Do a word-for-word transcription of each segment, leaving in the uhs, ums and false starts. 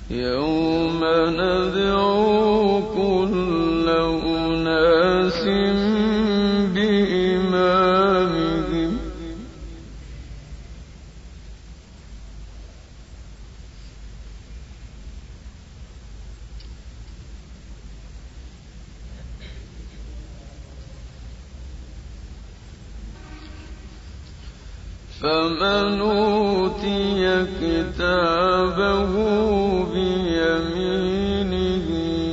يوم ندعو كل أناس بإمامهم فمن أوتي كتابه بيمينه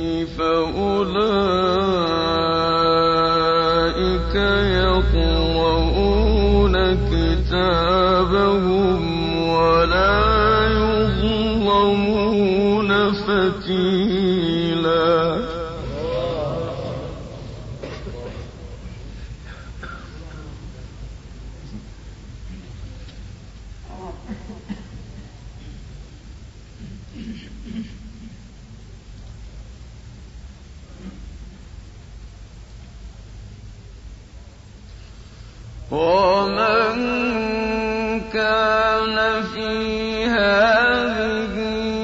فأولئك يقرؤون كتابهم ولا يظلمون فتيلا. ومن كان في هذه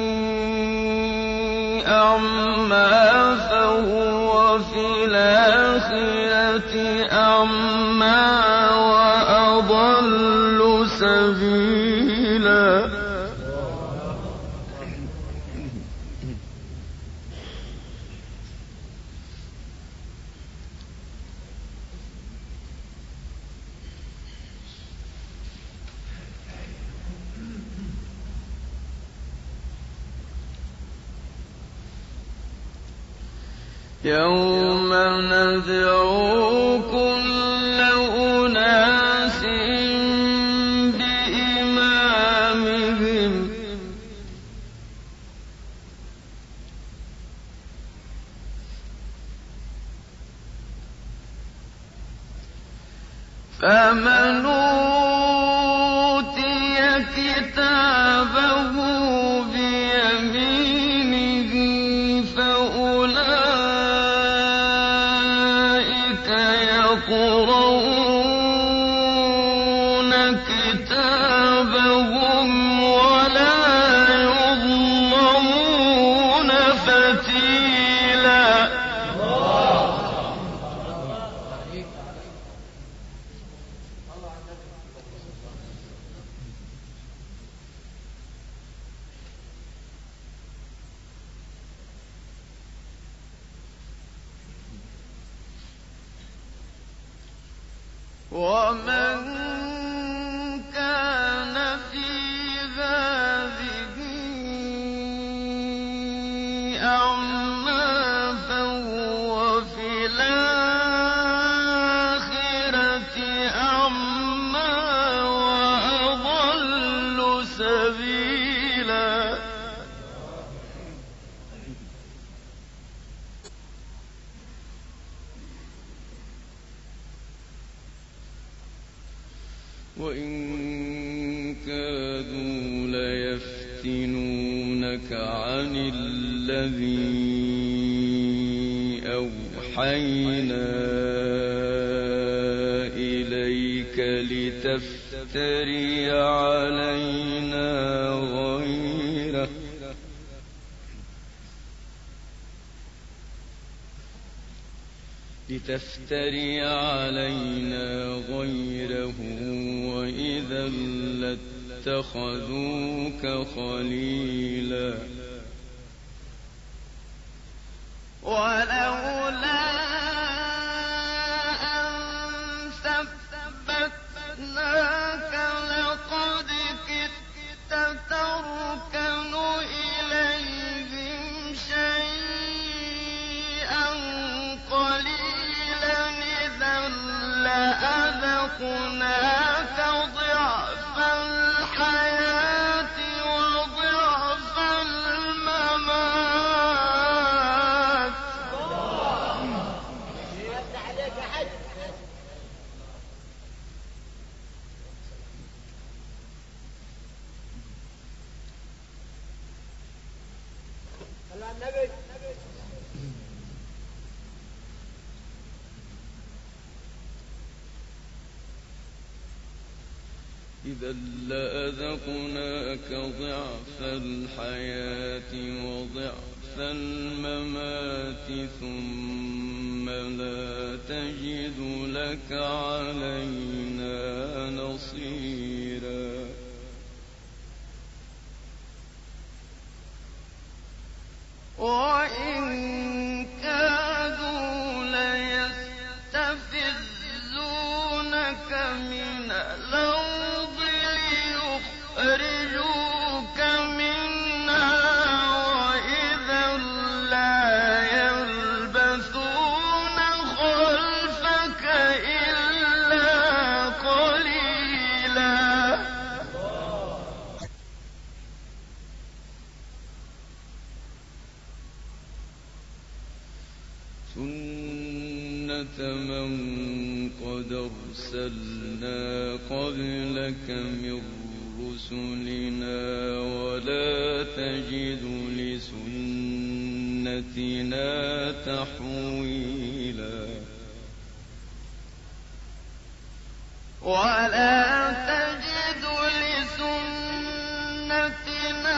أعمى فهو في الآخرة أعمى وأضل سبيلا. يوم ندعو كل أناس بإمامهم فمن أوتي كتابه بيمينه فأولئك يقرؤون كتابهم ولا يظلمون فتيلا. ومن كان في هذه أعمى فهو في الآخرة أعمى وأضل سبيلا. وإن كادوا ليفتنونك عن الذي أوحينا إليك لتفتري علينا غيره لتفتري علينا غيره وإذا لاتخذوك خليلا. ولولا أن ثبتناك لقد كدت تركن إليهم شيئا قليلا إذا لأذقناك ضعف الحياة وضعف الممات. إذا لأذقناك ضعف الحياة وضعف الممات ثم لا تجد لك علينا نصيرا وإن كادوا ليستفزونك من الأرض ليخرجوك منها وإذا لا يلبثون خلفك إلا قليلا سنة من قد أرسلنا قبلك من رسلنا ولا تجد لسنتنا تحويلا ولا تجد لسنتنا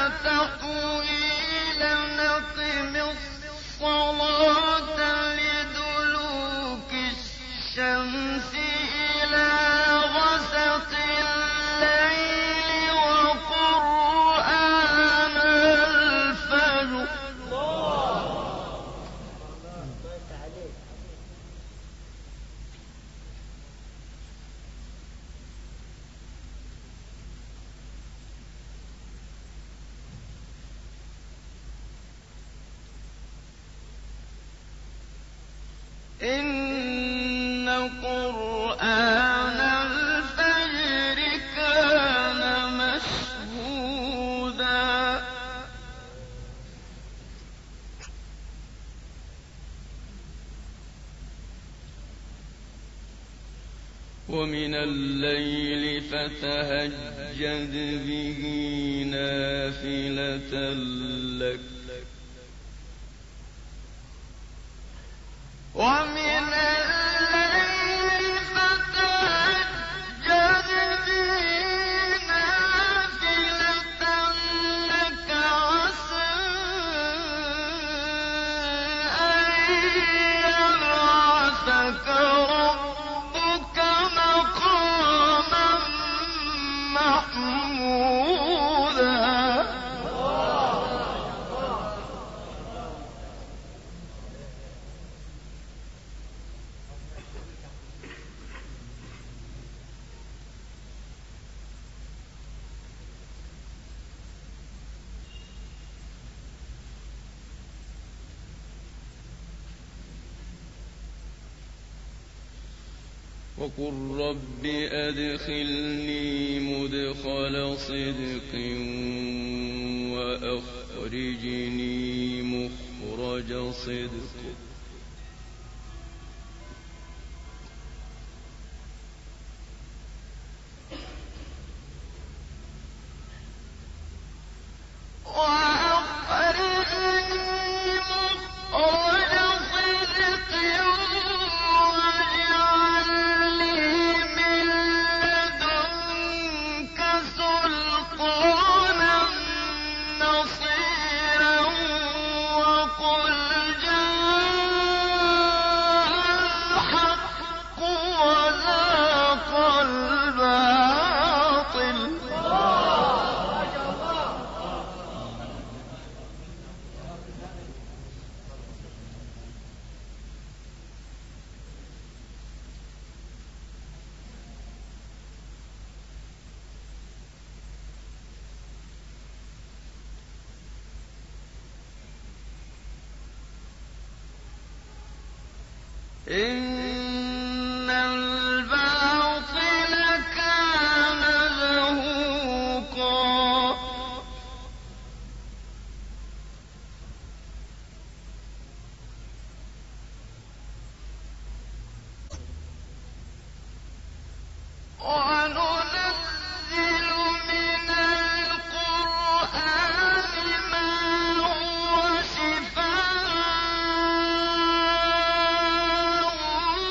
تحويلا نقم الصلاة لدلوك الشمس إلى غسق الليل وقرآن الفجر إن قرآن الفجر كان مشهودا ومن الليل فتهجد به نافلة لك ومن الليل فتهجد به نافلة لك عسى أن يبعثك ربك مقاما محمودا وقل رب أدخلني مدخل صدق وأخرجني مخرج صدق إن الباطل كان زهوقا وننزل من القرآن ما هو شفاء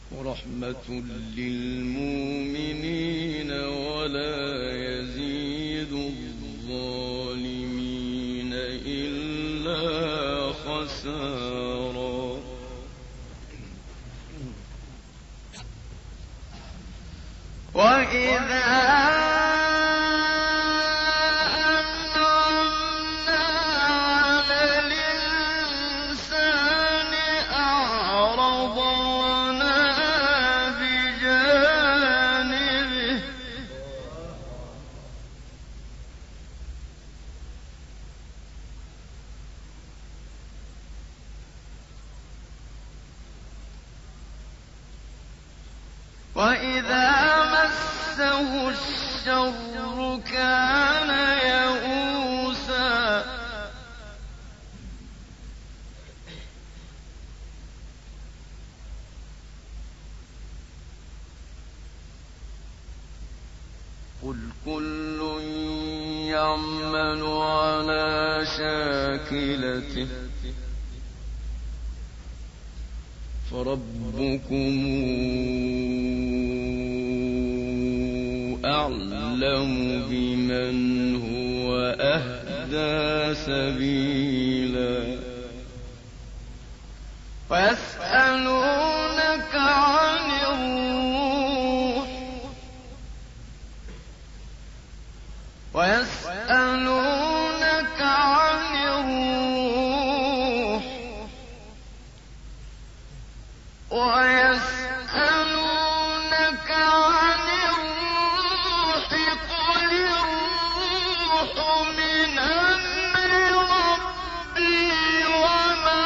ورحمة للمؤمنين ولا يزيد الظالمين إلا خسارا. وإذا وإذا مسه الشر كان يئوسا. قل كل يعمل على شاكلته فربكم أعلم بمن هو أهدى سبيلا. ويسألونك عن الروح ويسألونك عن الروح ويسألونك عن الروح قل الروح من أمر ربي وما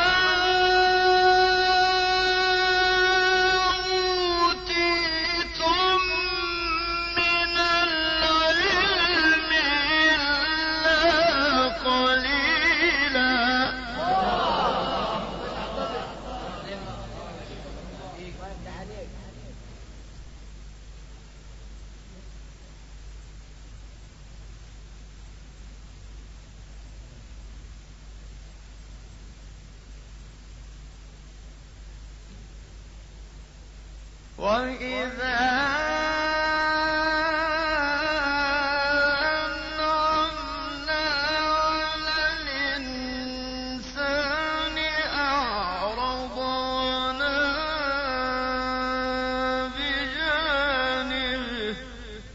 أوتيتم من العلم إلا قليلا. وإذا أنعمنا على الإنسان أعرض ونأى بجانبه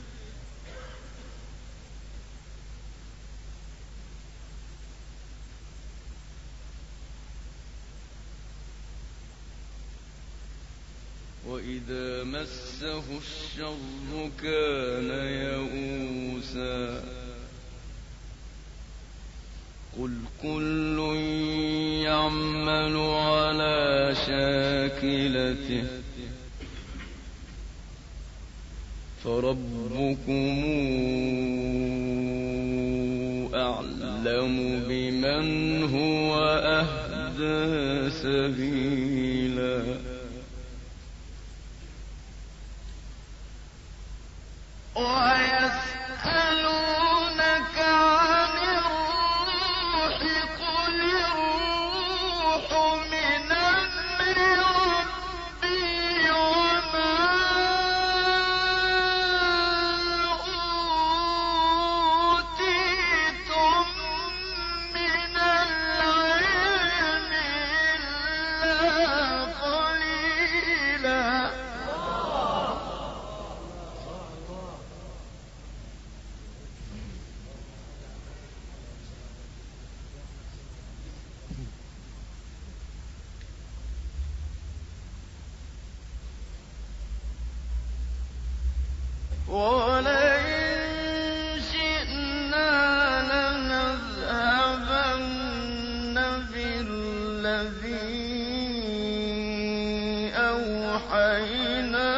وإذا مسه الشر كان يئوسا. قل كل يعمل على شاكلته فربكم أعلم بمن هو أهدى سبيلا. ويسألونك عن الروح قل الروح من أمر ربي وما أوتيتم من العلم إلا قليلا. ولئن شئنا لنذهبن بالذي أوحينا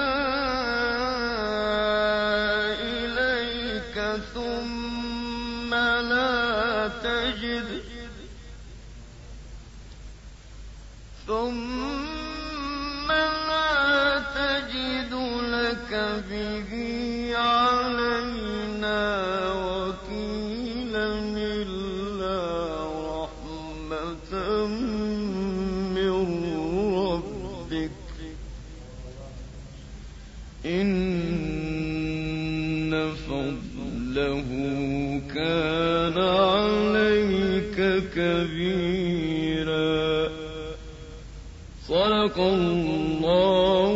إليك ثم لا تجد ثم لا تجد لك به علينا وكيلا إلا رحمة من ربك مثله كان عليك كبيرا. صدق الله